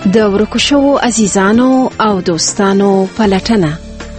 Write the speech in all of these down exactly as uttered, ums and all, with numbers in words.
د ورکو شوو عزیزانو او دوستانو پلټنه.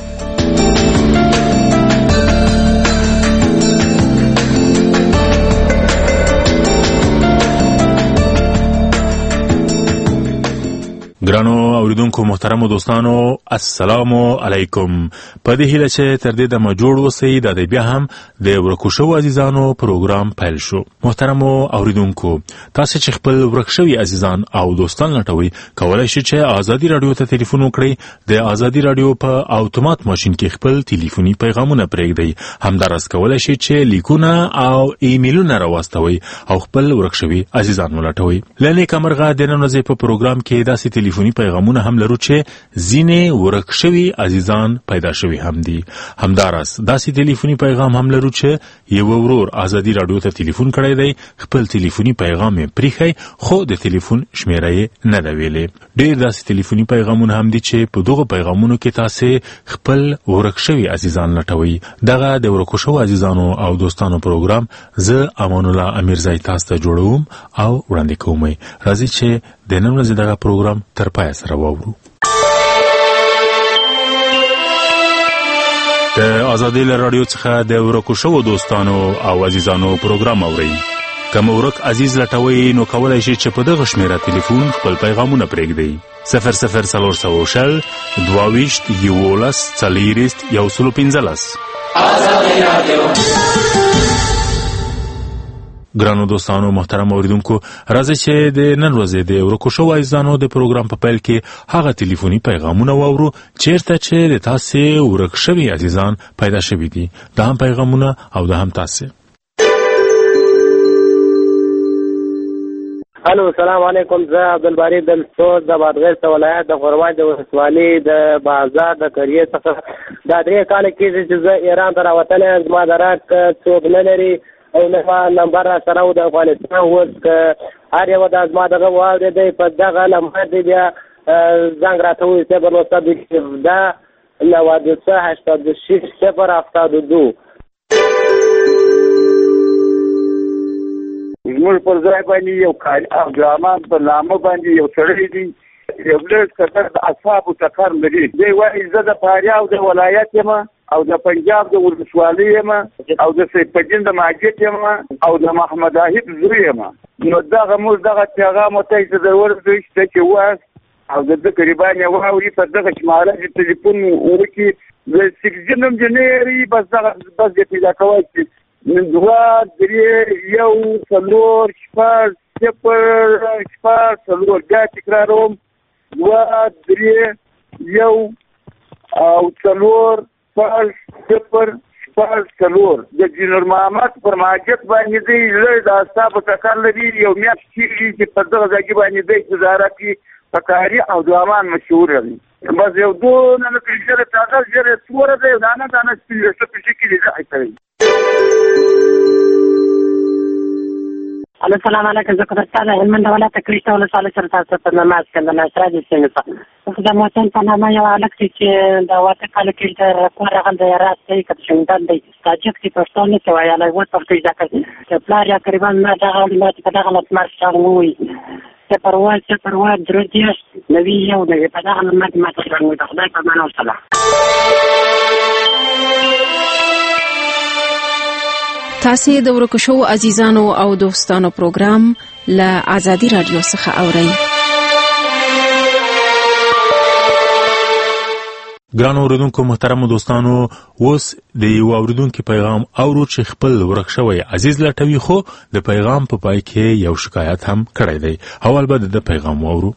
ګرانو اوریدونکو محترمو دوستانو السلام علیکم. په دې هیله چې تر دې دمه جوړ اوسئ دا د بیا هم د ورکو شوو عزیزانو پروګرام پیل شو. محترمو اوریدونکو تاسو چې خپل ورک شوي عزیزان او دوستان لټوي کولای شئ چې ازادي رادیو ته ټلیفون وکړئ. د ازادي رادیو په اتومات ماشين کې خپل ټلیفوني پیغامونه پرېږدئ. همدارس کولای شئ چې لیکونه او ایمیلونه راوستوي او خپل ورک شوي عزیزان ولټوي. لنې کمرغه د نن ورځې په پروګرام کې داسې ټلیفوني پیغامونه هم لرو چې ځینې ورک شوي عزیزان پیدا شوي هم دي. همدارس داسې ټلیفوني پیغام هم لرو چې یو ورور ازادي رادیو ته ټلیفون کړی دی، خپل ټلیفوني پیغام یې پریښی خو د ټلیفون شمیره یې نه ده ویلې. ډېر داسې ټلیفوني پیغامونه هم دي چې په دغه پیغامونو کې تاسو خپل ورک شوي عزیزان لټوي. دغه د ورکو شوو عزیزانو او دوستانو پروګرام زه امان الله امیرزای تاسو ته جوړوم او وړاندې کوم. راځي چې د نن ورځې دغه پروګرام تر پای سره واورو. د ازادي رادیو څخه د ورکو شوو دوستانو او عزیزانو پروګرام اورئ. کوم ورک عزیز لټوي نو کولای شئ چې په دغه شمیره ټلیفون خپل پیغامونه پرېږدئ. صفر صفر څلور سوه شل دوه ویشت یولس څلېرویشت یو سل پنځلس. ازادي رادیو. ګرانو دوستانو محترم اوریدونکو راځي چې د نن ورځې د ورکو شوو عزیزانو د پروګرام په پیل کې هغه ټلیفوني پیغامونه واورو چیرته چې د تاسو ورک شوي عزیزان پیدا شوي دي. دا هم پیغامونه او دا هم تاسو. الو السلام علیکم. زه عبدالباری دلسوز د بادغیس ولایت د غورواج د ولسوالۍ د بازار د کریې څخه دا درې کاله کېږي چې زه ایران ته راوتلی یم. زما د راک څوک نه لري او نه نمبر را سره و د افغانستان. اوس که هر یو د زما دغه واورېدی په دغه نمبر دی بیا زنګ راته ووایي صفر نو صد شپږ نود او څه هشتاد و شش صفر هفتاد و دو. زموږ پر ځای باندې یو کاري عبدالرحمن په نامه باندې یو سړی دی، یو لږ قطر د اصحابو ټکر لري. دی وایي زه د فاریاب د ولایت یم او د پنجاب د ولسوالۍ یم او د سیدالدین د ماجد یم او د محمد عهد زوی یم. نو دغه موږ دغه پیغام ورته چې د ورځې شته چې واس او د ده قریبان یې واوري په دغه شماره چې ټلیفون وکړي د سکزین هم چې نه یې بس دغه بس یې پیدا کوی چې دوه درې یو څلور شپږ صفر شپږ څلور بیا تکراروم دوه درې یو او څلور شپږ صفر شپږ څلور. د جنرال محمد پر ماجد باندې دی لږ د اصحابو ټکر لري. یو میاشت کېږي چې په دغه ځای کې باندې دی ګزاره کړي په کاري او دوامان مشهور دی. بس یو دو ننه کې ژره تازه ژره توره دی دانه دانه سپین څه پېښې کړي ځای کوي. السلام علیکم. زه کوټه هلمند ولایت کریشته ولسوالۍ سره تاسو ته نماز کوم. نصر دې څنګه د موطن په نامه یو هلک دی چې د واته کال کې د کور هغه د راست دی که شهیدان دی تاجک دی پښتو نه څه وایي هلک اوس پښتو زده کوي. د پلار یا قریبا ما دغه ماتې په دغه مسمار شغل ووایي صفر اووه صفر اووه درې دېرش نوي یو نوي په دغه ماتې ماته شغل ووایي. د خدای په امان او سلام. تاسو د ورکو شوو عزیزانو او دوستانو پروګرام له ازادي رادیو څخه اورئ. ګرانو اوریدونکو محترمو دوستانو اوس د یو اوریدونکو پیغام اورو چې خپل ورک شوی عزیز لټوي خو د پیغام په پای کې یو شکایت هم کړی دی. اول به د پیغام اورو.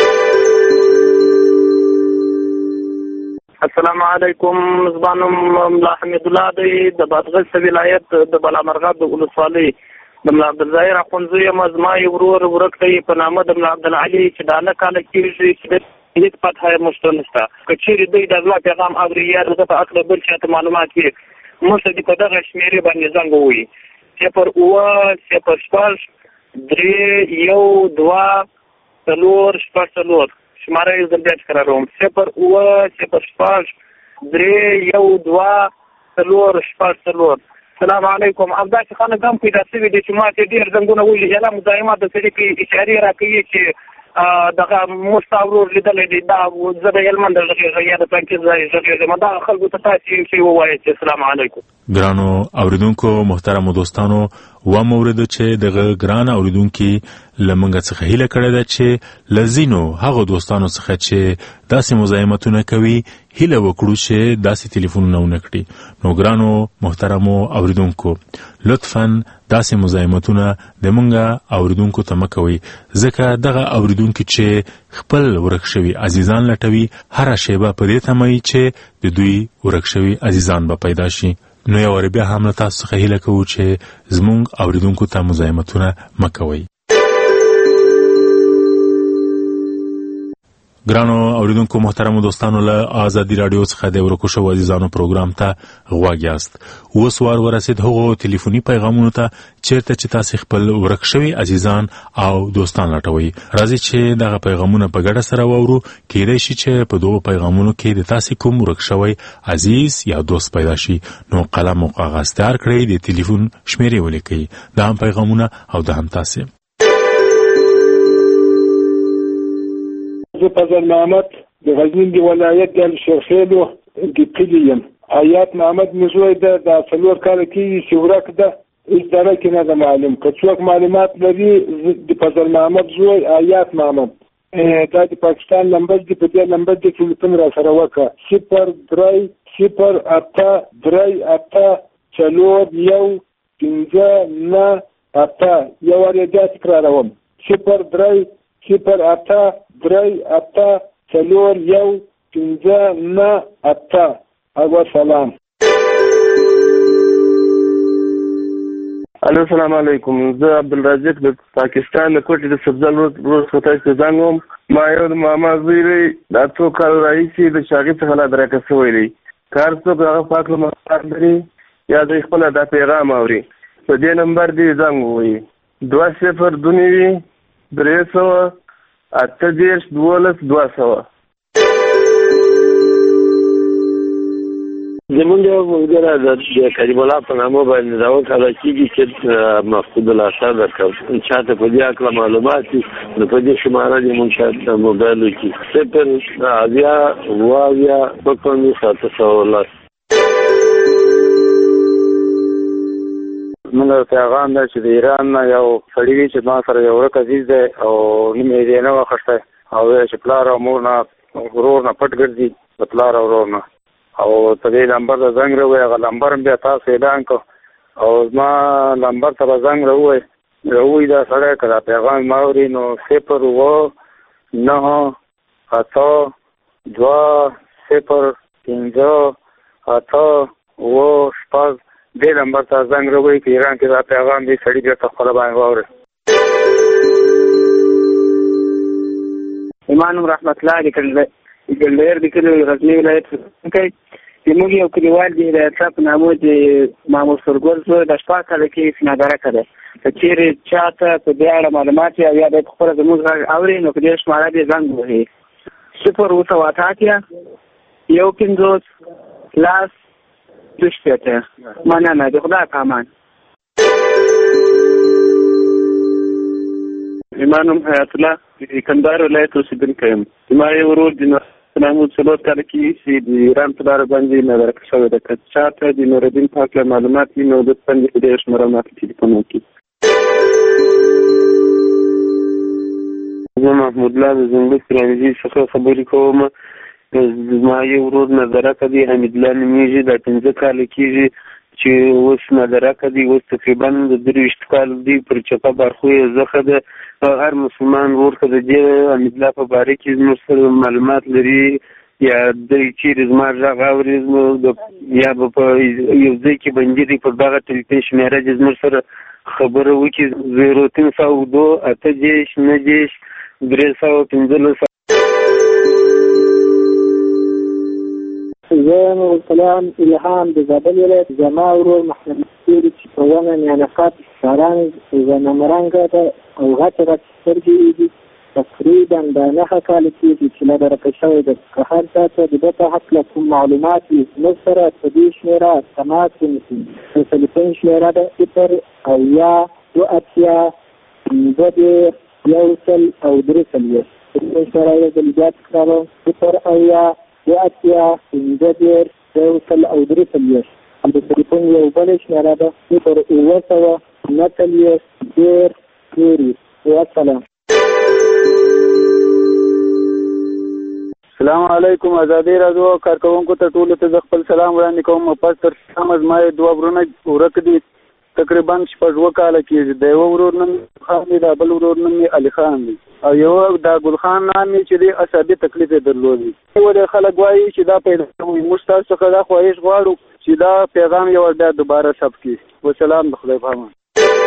السلام علیکم. زبانم ملا حمید الله دی د بادغیس ولایت د بلامرغاب د ولسوالۍ د ملا عبدالظاهر اخوندزوی یم. زما یو ورور ورک دی په نامه د ملا عبدالعلي چې دا نه کاله کېږي چې هیڅ پته یې موږ ته نشته. که چېرې دوی د زما پیغام اوري یا د ده په هکله بل چاته معلومات وي موږ ته دې په دغه شمېرې باندې زنګ ووایي صفر اووه صفر شپږ درې یو دوه څلور شپږ څلور. شماره یې زه بیا تکراروم صفر اووه صفر شپږ درې یو دوه څلور شپږ څلور. السلام علیکم. همداسې خلک هم پیدا شوي دي چې ما ته ډېر زنګونه وویلي. یلا مزاحمت د سړي کې اشارې راکوي چې دغه مستاورور لیدلې دي دا زه د هلمند غږیږم یا د پنځه ځای غږیږم دا خلکو ته تاسو یو شی ووایئ چې السلام علیکم. ګرانو اوریدونکو محترمو دوستانو و مورد چې دغه ګران اوریدونکو لمنګ څخه هیله کړې ده چې لزینو هغه دوستانو څخه چې داسې مزاحمتونه کوي هیله وکړو چې داسې ټلیفونونه ونکړي. نو ګرانو محترمو اوریدونکو لطفاً داسې مزاحمتونه د مونږه اوریدونکو ته مکوي ځکه دغه اوریدونکو چې خپل ورک شوي عزیزان لټوي هر شیبه په دې تمه چې د دوی ورک شوي عزیزان به پیدا شي. نو یو ور بیا هم تاسو څخه هیله کوو چې زمونږ اوریدونکو ته مزاحمتونه مکوي. ګرانو اوریدونکو محترمو دوستانو له آزادی رادیو څخه د ورکو شو عزیزانو پروګرام ته غواړ یاست. اوس وار ورسید هغو ټلیفوني پیغامونو ته چیرته چې تاسو خپل ورک شوي عزیزان او دوستان لټوي. راځي چې دغه پیغامونه په ګډه سره واورو کېدای شي چې په دوه پیغامونو کې د تاسو کوم ورک شوی عزیز یا دوست پیدا شي. نو قلم او کاغذ تیار کړئ د ټلیفون شمیرې ولیکئ دا هم پیغامونه او دا هم تاسو. زه فضل محمد د غزنین دی ولایت د شرخیلو د کلیم آیات محمد مزوی ده د څلور کال کې چې ورک ده هیڅ دره کې نه ده معلوم که څوک معلومات لري د فضل محمد زوی آیات محمد دا د پاکستان نمبر دی په دې نمبر د ټلیفون را سره وکړه صفر درې صفر اته درې اته څلور یو پنځه نه اته یو وارې بیا تکراروم صفر درې صفر اته درې اته څلور یو پنځه نه اته. او سلام. الو السلام علیکم. زه عبدالرزاق د پاکستان د کوټې د سبزل روز خطا څخه زنګوم. ما یو د ماما زوی دی دا څو کال راهیسې د شاګرد څخه لا درکه شوی دی کار څوک هغه پاک لمحات لري یا د خپل دا پیغام اوري په دې نمبر دی زنګ ووایي دوه صفر دوه نوي درې سوه اته دېرش دولس دوه سوه. زمونږ یو ملګری د کریم الله په نامه باندې راوکړه کېږي چې مقصود الاسد ورکړ چاته په دې اکله معلومات دي نو په دې شماره دې مونږ ته موبایل وکړي صفر اویا اوه اویا دوه پنځوس اته سوه لس. موږ پیغام ده چې د ایران نه یو سړی دی چې ما سره یو ورک عزیز دی او نوم یې دی نه واخیستی او ویل چې پلار او مور نه ورور نه پټ ګرځي د پلار او ورور نه او په دې نمبر ته زنګ راووایي هغه نمبر هم بیا تاسو اعلان کړ او زما نمبر ته به زنګ راووایي راووایي دا سړی که دا پیغام ما اوري نو صفر اوه نهه اته دوه صفر پنځه اته اوه شپږ دې نمبر ته زنګ راووایي چې ایران کې دا پیغام دی سړي بېرته خپله باندې واوري. زما نوم رحمت الله د ګلډیر د کلي غزني ولایت اوسېدونکی زموږ یو کلیوال دی د اطلاع په نامه د مامور سرګل زوی د شپږ کاله کې سنادرکه ده که چېرې چا ته په دې اړه معلومات وي او یا دی پخپله زموږ غږ اوري نو په دې شماره دې زنګ ووهي صفر اوه سوه اته اتیا یو پنځوس لس دوه شپېته. مننه د خدای په امان. زما نوم حیات الله د کندهار ولایت اوسېدونکی یم. زما یو ورور د نامو څلور کاله کې چې د ایران په لاره باندې نادرکه شوی ده که چا ته د نورالدین پاک له معلومات وي نو لطفا د دې شمېره ماته ټلیفون وکړي. زه محمود الله د زنګل ستراتیژي څخه خبرې کوم. زما یو ورور نادرکه دی حمید الله نومیږي دا پنځه کاله کېږي چې اوس نادرکه دی اوس تقریبا د درویشت کال دی پر چپه برخو یې زخه ده هر مسلمان ورور که د دې حمید الله په باره کې زموږ سره معلومات لري یا دی چیرې زما غږ اوري یا به په یو ځای کې بندي دی پر دغه ټلیفون شمېره دې زموږ سره خبره وکړي زیرو تین سوه دوه اته دېرش نهه دېرش درې سوه پنځلس. زه نور السلام الهام د زابل ولایت زما ورور محمد مسعود چې په ونه میانقات ساران زنمرنګه ده او غټې غټې سترګې دي تقریبا د نهه کاله کېږي چې نادرکه شوی ده که هر چا ته د ده په هکله کوم معلومات وي زموږ سره په دې شمېره تماس ونیسي. د ټلیفون شمېره ده صفر اویا دوه اتیا پنځه دېرش یو سل او درې څلوېښت. تلیفون شمېره یې ځل بیا تکراروم: صفر اویا دوه اتیا پنځه دېرش یو سل او درې څلوېښت. او د تلیفون یو بله شمېره ده: صفر اووه سوه نهه څلوېښت دېرش تېرس. والسلام. السلام علیکم. ازادي راډیو کارکونکو ته ټولو ته زه خپل سلام وړاندې کوم. پس تر سلامه زما یې دوه ورونه ورک دي، تقریبا شپږ اووه کاله کېږي. د یوه ورور نوم خان دی، د بل ورور نوم یې علي خان دی، او یوه د ګلخان نام یې چې دی عصبي تکلیف یې درلودي. ولې خلک وایي چې دا پیدا کوي. موږ تاسو څخه دا خواهش غواړو چې دا پیغام یو بیا دوباره ثبت کړي. وسلام، د خدای په امان.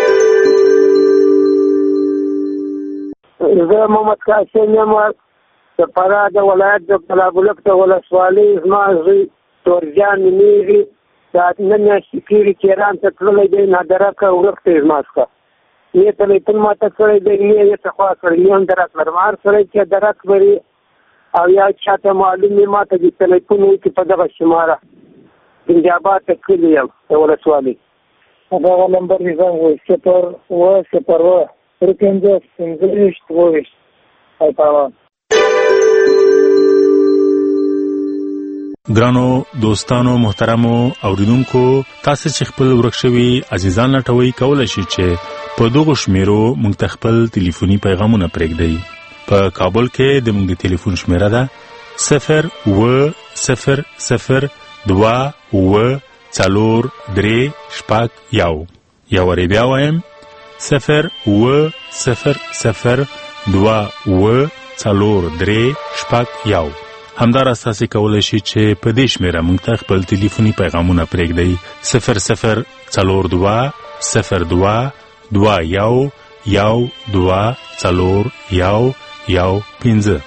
زه محمد قاسم یم د فراه د ولایت د بلابلک د ولسوالۍ. زما زوی تورجان نومېږي، دا نه میاشتې کېږي چې ایران ته تللی دی، نادرکه ورک دی زما څخه. یې تلیفون ماته کړی دی، یې یې ته خوا کړی، یې هم درک لرم. هر سړی چې درک لري او یا چاته معلوم وي ماته دې تلیفون وکړي په دغه شماره. پنجاباد ته کلي یم د ولسوالۍ. دغه نمبر یې زنګ وایي: صفر اووه صفر اووه درې پنځوس پنځه ویشت اووه ویشت. پایپاوان. ګرانو دوستانو محترمو اوریدونکو، تاسو چې خپل ورک شوي عزیزان لټوي کولای شئ چې په دغه شمیرو موږ ته خپل ټلیفوني پیغامونه پرېږدئ. په کابل کې د موږ د ټلیفون شمیره ده صفر اووه صفر صفر دوه اووه څلور درې شپږ یو. یو وارې بیا وایم: صفر اووه صفر صفر دوه اووه څلور درې شپږ یو. همداراز تاسو کولای شئ چې په دې شمیره موږ ته خپل ټلیفوني پیغامونه پرېږدئ: صفر صفر څلور دوه صفر دوه دوه یو یو دوه څلور یو یو پنځه.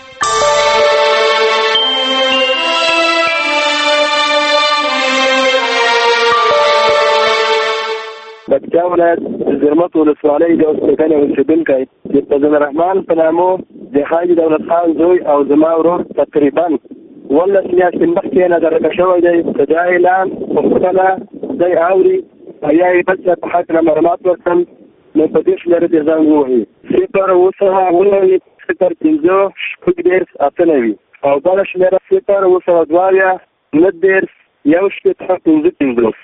د پکتیا ولایت د زرمت ولسوالۍ د اوسېدنې اوسېدونکی چې فضل الرحمن په نامو د حاجي دولت خان زوی او زما ورور تقریبا اوولس میاشتې مخکې نظرکه شوی دی. د دا اعلان پوښتنه دی اوري او یا یې بل چا په هکله معلومات ورکړم، نو په دې شمېره دې زنګ ووهي: صفر اووه سوه اووه صفر پنځه شپږ دېرش اته نوي. او بله شمېره صفر اووه سوه دوه اویا نهه دېرش یو شپېته پنځه پنځوس.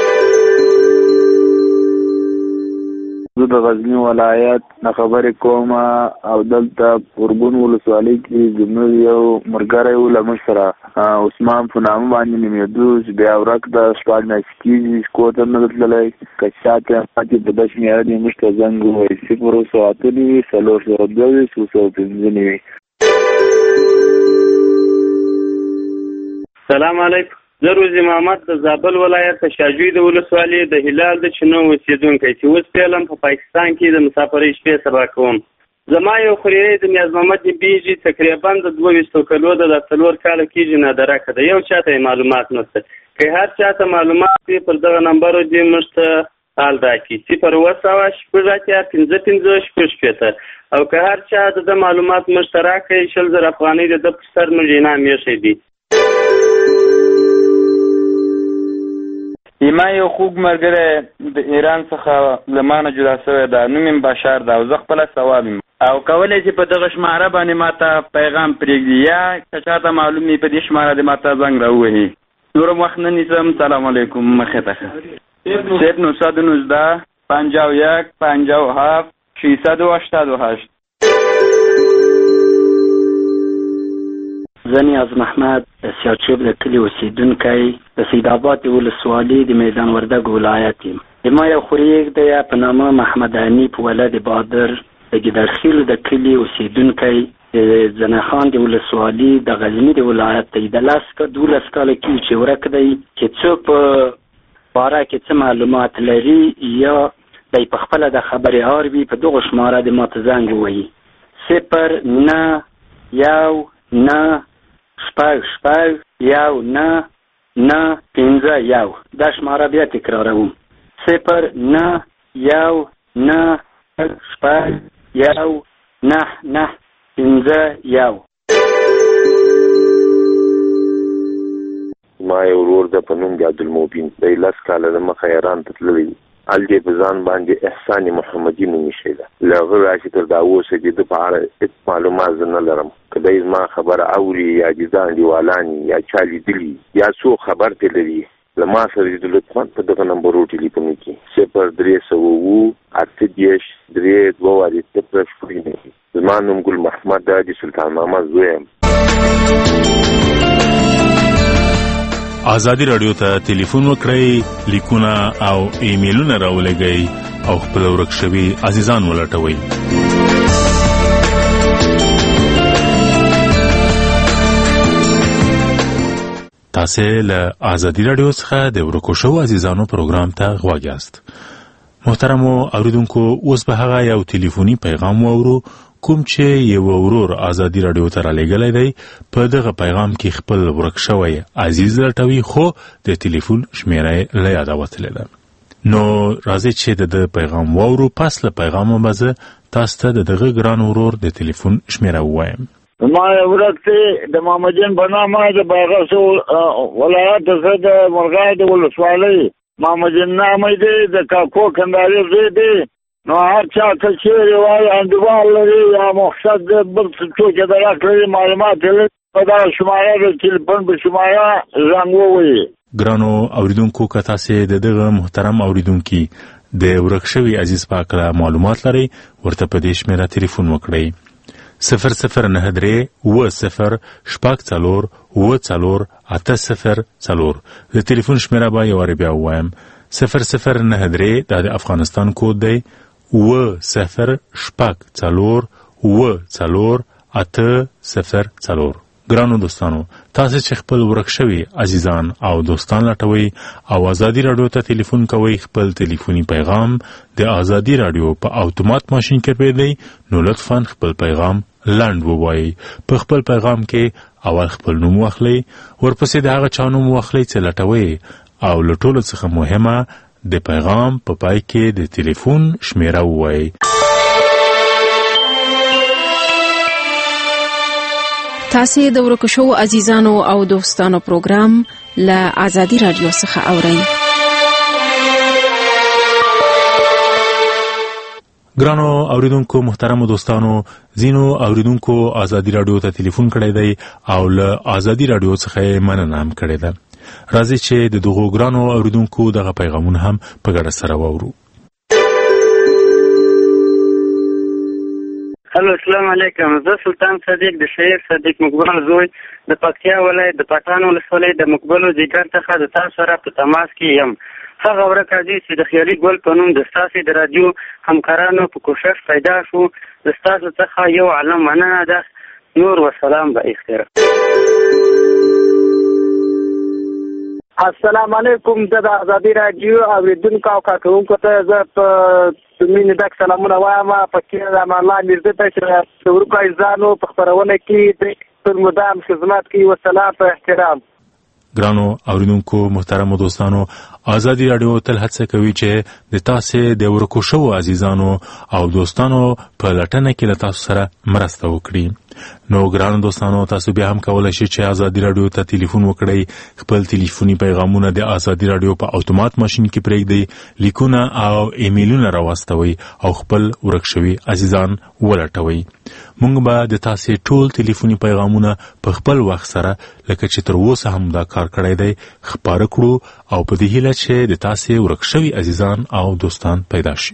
زه د غزني ولایت نه خبرې کوم او دلته اورګون ولسوالۍ کې زموږ یو ملګری و له موږ سره عثمان په نامه باندې نومېدو، چې بیا ورک ده شپږ میاشتې کېږي، کور ته نه ده تللی. که چاته پاتې په دغه شمېره دې موږ ته زنګ ووایي: صفر اووه سوه اته نوي څلور سوه دوه ویشت اووه سوه پنځه نوي. سلام علیکم. زه روزي محمد د زابل ولایت د شاجوی د ولسوالۍ د هلال د چینو اوسېدونکی چې اوس فعلا په پاکستان کې د مسافرۍ شپې سبا کوم. زما یو خوريی د نیاز محمد بیجي تقریبا د دوه ویشتو کلو د څلور کاله کېږي نادرکه ده. یو چاته معلومات نشته. که هر چاته معلومات وي پر دغه نمبر دې موږ ته حال راکړي: صفر اووه سوه شپږ اتیا پنځه پنځه شپږ شپېته. او که هر چا د معلومات موږ ته راکړي شل زره افغانۍ د ده پر سر موږ انعام ایښی دی. ما یو خوږ ملګری د ایران څخه له ما نه جدا شوی ده، نوم یې بشار ده او زه خپله ثواب یم، او کولی چې په دغه شماره باندې ما ته پیغام پرېږدي یا که چاته معلوم وي په دې شماره دې ما ته زنګ راووهي. نور هم وخت نه نیسم. سلام علیکم. مخې ته ښه. صفر نهصد و نوزده پنجاه و یک پنجاه و هفت ششصد و هشتاد و هشت. زه نیاز محمد سیاچوب د کلي اوسېدونکی د سیدآباد د ولسوالۍ د میدان وردګ ولایت یم. د ما یو خوريږ دی په نامه محمد حنیف ولد بادر د ګیدړخیل د کلي اوسېدونکی د زنه خان د ولسوالۍ د غزني د ولایت دی. د لاس دولس کاله کې چې ورک دی، چې څوک په باره کې څه معلومات لري یا دی په خپله د خبرې اور وي په دغه شماره د ما ته زنګ ووهي: صفر نه یو نه شپږ شپږ یو نه نه پنځه یو. دا شماره بیا تکراروم: صفر نه یو نه شپږ یو نه نه پنځه یو. ما یو ورور ده په نوم د عبدالمبین، دی لس کاله د مخه ایران ته تللی الدې په ځان باندې احسان محمدي نومي شي ده لغه راشي تر دا اوسه چې د په اړه معلومات نه لرم کله ما خبر اوري یا د ځان دیوالانی یا چالي دلی یا څو خبر ته لري لما سره د لطفا په دغه نمبر ټلیفون کې صفر درې سوه اووه اته دېرش درې دوه اویا صفر شپږ زما نوم ګل محمد د سلطان محمد زوی یم. آزادی رادیو ته ټلیفون وکړئ، لیکونه او ایمیلونه راولېږئ او خپل ورک شوي عزیزان ولټوئ. تاسو له آزادی رادیو څخه د ورکو شو عزیزانو پروګرام ته غوږ یاست. محترمو اوریدونکو، اوس به هغه یو ټلیفوني پیغام واورو کوم چې یو ورور آزادی رادیو ته رالیږلی دی. په دغه پیغام کې خپل ورک شوی عزیز لټوي، خو د ټلیفون شمیره یې له یاده وتلې ده. نو راځئ چې د پیغام واورو. پس له پیغامه به زه تاسو ته د دغه ګران ورور د ټلیفون شمیره ووایم. ما ورک دی د محمدین بنامه د بایغس ولایت څخه د مرغای د ولسوالۍ محمدین نامه دی د کاکو کنداري زوی دی. نو هر چا ته چیرې وایي انډیوال لري یا مقصد بل څوک یې درک لري معلومات لري په دغه شماره د تلیفون په شماره زنګ ووهي. ګرانو اوریدونکو، که تاسې د دغه محترم اوریدونکي د ورک شوي عزیز په هکله معلومات لرئ، ورته په دې شمېره تلیفون وکړئ. صفر صفر نه درې اوه صفر شپږ څلور اوه څلور اته صفر څلور. د تلیفون شمېره به یو وارې بیا ووایم. صفر صفر نه درې دا د افغانستان کود دی. اوه صفر شپږ څلور اوه څلور اته صفر څلور. ګرانو دوستانو، تاسو چې خپل ورک شوي عزیزان او دوستان لټوئ او آزادی رادیو ته تلیفون کوئ، خپل تلیفوني پیغام د آزادی رادیو په اتومات ماشین کې پرېږدئ. نو لطفا خپل پیغام لنډ ووایئ. په خپل پیغام کې اول خپل نوم واخلئ، ورپسې د هغه چا نوم واخلئ چې لټوئ، او له ټولو څخه مهمه د پیغام په پای کې د تلیفون شمیره ووایئ. تاسې د ورکو شو عزیزانو او دوستانو پروګرام له آزادی رادیو څخه اورئ. ګرانو اوریدونکو، محترمو دوستانو، ځینو اوریدونکو آزادی رادیو ته تلیفون کړی دی او له آزادی رادیو څخه یې مننه هم کړې ده. راځئ چې د دغو ګرانو اوریدونکو دغه پیغامونه هم په ګډه سره واورو. هلو، السلام علیکم. زه سلطان صدیق د شهیر صدیق مقبل زوی د پکتیا ولایت د پټان ولسوالۍ د مقبلو ځیګر څخه د تاسو سره په تماس کې یم. هغه ورک عزیز چې د خیالي ګل په نوم د ستاسې د راډیو همکارانو په کوشش پیدا شو، د ستاسو څخه یو عالم مننه ده. نور وسلام به اختیار. السلام علیکم. د آزادی رادیو اوریدونکو او کارکوونکو ته زه په مینې ډک سلامونه وایم. پکې د امان الله میرزا ته چې د ورکو عزیزانو په خپرونه کې تر مدام خدمت کوي. وسلام په احترام. ګرانو اوریدونکو، محترمو دوستانو، آزادی رادیو تل هڅه کوي چې د تاسې د ورکو شوو عزیزانو او دوستانو په لټنه کې له تاسو سره مرسته وکړي. نو ګرانو دوستانو، تاسو بیا هم کولای شئ چې آزادی رادیو ته تلیفون وکړئ، خپل تلیفوني پیغامونه د آزادی رادیو په اتومات ماشین کې پرېږدئ، لیکونه او ایمیلونه راواستوئ او خپل ورک شوي عزیزان ولټوئ. موږ به د تاسې ټول تلیفوني پیغامونه په خپل وخت سره لکه چې تر اوسه هم دا کار کړی دی خپاره کړو او په دې هیله چې د تاسې ورک شوي عزیزان او دوستان پیدا شي.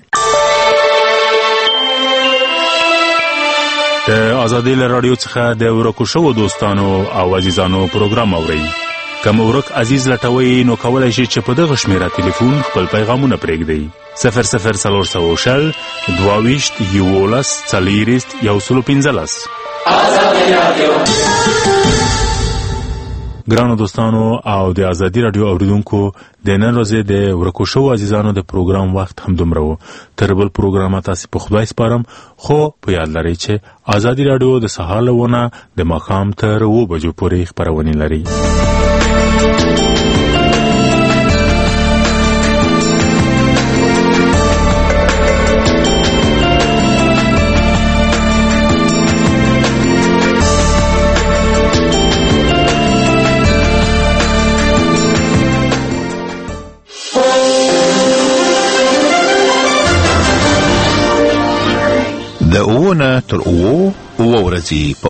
د آزادی رادیو څخه د ورکو شوو دوستانو او عزیزانو پروګرام اورئ. که مو ورک عزیز لټوئ نو کولی شئ چې په دغه شمیره تلیفون خپل پیغامونه پرېږدئ. صفر صفر څلور سوه شل دوه ویشت یولس څلېرویشت یو سل پنځلس. آزادی رادیو. ګرانو دوستانو او د آزادی رادیو اوریدونکو، د نن ورځې د ورکو شوو عزیزانو د پروګرام وخت هم دومره و. تر بل پروګرام تاسې په خدای سپارم، خو په یاد لرئ چې آزادی رادیو د سهار له ونه د ماښام تر اوه بجو پورې خپرونې لري. اوه نه تر اوه اوه ورځې په